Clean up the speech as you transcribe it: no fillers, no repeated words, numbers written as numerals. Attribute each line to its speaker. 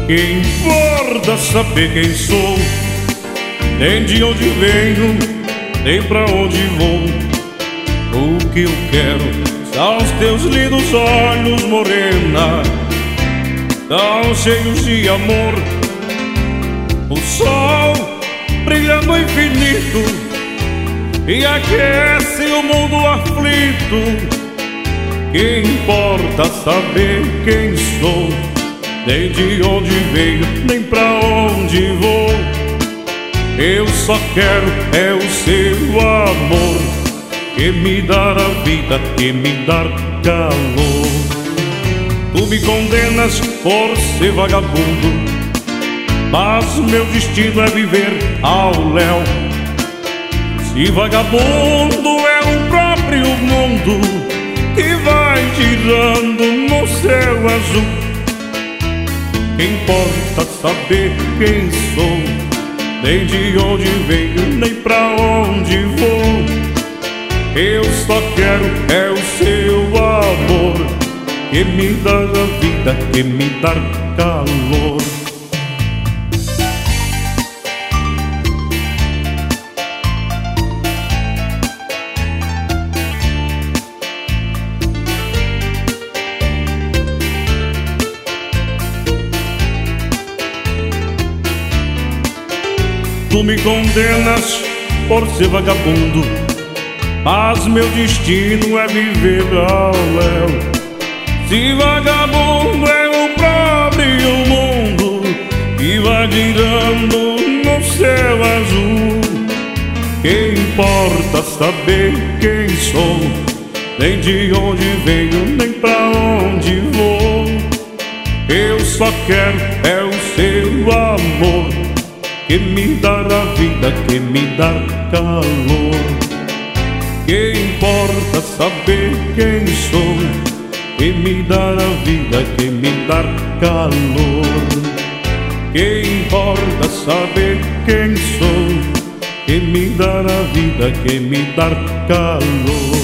Speaker 1: Que importa saber quem sou, nem de onde venho, nem pra onde vou. O que eu quero são os teus lindos olhos, morena, tão cheios de amor. O sol brilhando infinito e aquece o mundo aflito. Que importa saber quem sou, nem de onde venho, nem pra onde vou. Eu só quero é o seu amor, que me dar a vida, que me dar calor. Tu me condenas por ser vagabundo, mas meu destino é viver ao léu. Se vagabundo é o próprio mundo que vai girando no céu azul. Que importa saber quem sou, nem de onde venho, nem pra onde vou. Eu só quero é o seu amor, que me dá a vida, que me dá calor. Tu me condenas por ser vagabundo, mas meu destino é viver ao léu. Se vagabundo é o próprio mundo que vai girando no céu azul. Que importa saber quem sou, nem de onde venho, nem pra onde vou. Eu só quero é o seu amor, que me dá a vida, que me dá calor. Que importa saber quem sou, que me dá a vida, que me dá calor. Que importa saber quem sou, que me dá a vida, que me dá calor.